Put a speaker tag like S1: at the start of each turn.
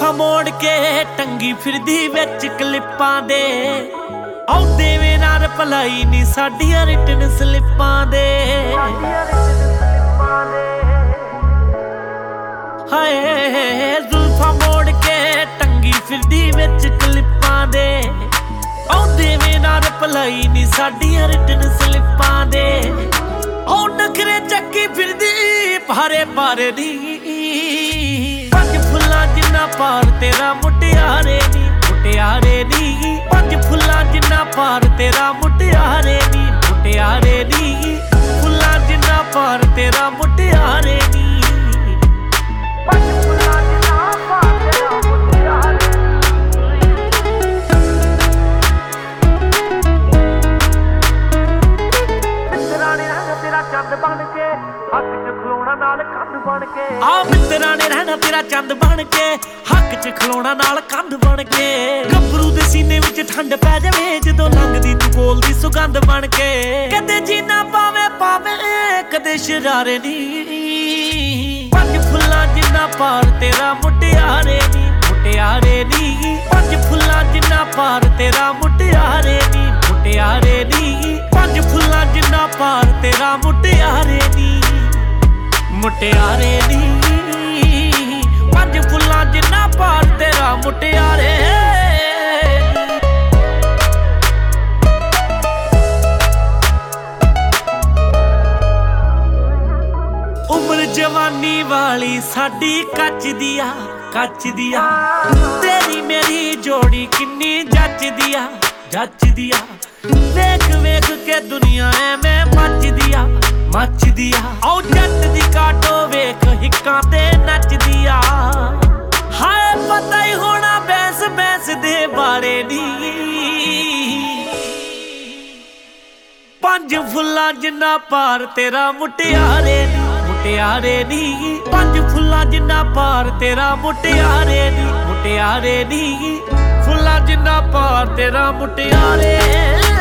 S1: जुल्फा मोड़ के टंगी फिरदी विच क्लिपां दे आउंदे वे नार भलाई नी साडियां रिटन स्लिपां दे हाय जुल्फा मोड़ के टंगी फिरदी विच क्लिपां दे आउंदे वे नार भलाई नी साडियां रिटन स्लिपां दे ओ नखरे चक्की फिरदी भारे भारे नी पंज फुल्लां जिन्ना पार तेरा मुटियारे नी पंज फुल्लां जिन्ना पार तेरा मुटियारे नी फुल्लां जिन्ना पार तेरा मुटियारे नी पंज फुल्लां जिन्ना पार तेरा मुटियारे मित्तरां ने रहना तेरा चंद बन के हक च खलोना नाल कंध बन के आ मित्तरां ने रहना तेरा चंद बन के हक च खलोना नाल कंध बन के गभरू दे सीने विच ठंड पै जावे जदों लंघदी तू बोलदी सुगंध बन के कदे जीना पावे पावे कदे शरारे नी पंज फुल्लां जिन्ना पार तेरा मुटियारे नी पंज फुल्लां जिन्ना पार तेरा मुटियारे नी पंज फुल्लां जिन्ना पार तेरा मुटियारे नी पंज फुल्लां जिन्ना पार तेरा मुटियारे उम्र जवानी वाली साडी कच दिया तेरी मेरी जोड़ी किन्नी जच दिया वेख वेख के दुनिया में मच दिया औ जट दी काटो वेख हिक्कां ते नच दिया हाय पता ही होना बैंस दे बारे नी पंज फुल्लां जिन्ना पार तेरा मुटियारे नी पंज फुल्लां जिन्ना पार तेरा मुटियारे नी फुल्लां जिन्ना पार तेरा मुटियारे